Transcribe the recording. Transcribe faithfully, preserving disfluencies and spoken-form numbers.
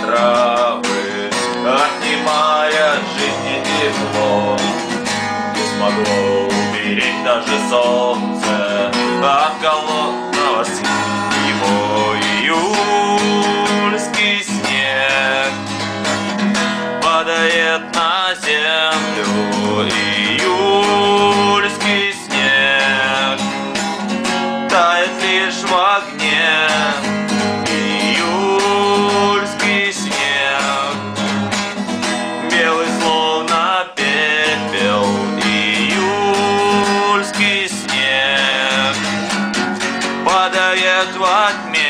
травы, отнимая от жизни тепло. Не смогло уберечь даже солнце от голодного сна. Его июльский снег падает на землю. Июльский снег тает лишь в огне. Июльский снег белый словно пепел. Июльский снег падает во тьме.